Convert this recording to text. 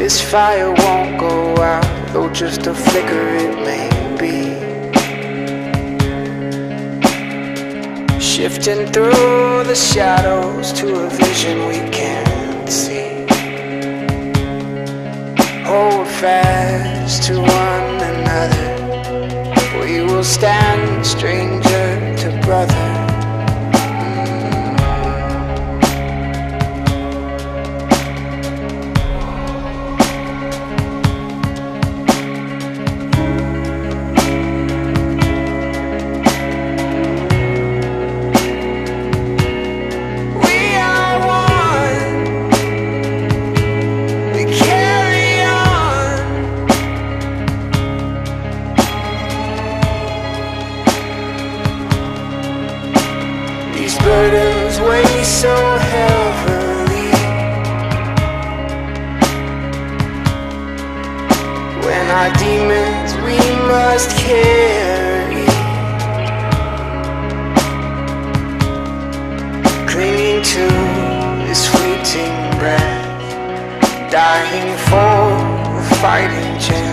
This fire won't go out, though just a flicker it may be. Shifting through the shadows to a vision we can't see. Hold fast to one another. We will stand stranger to brother. These burdens weigh so heavily. When our demons we must carry, clinging to this fleeting breath, dying for a fighting chance.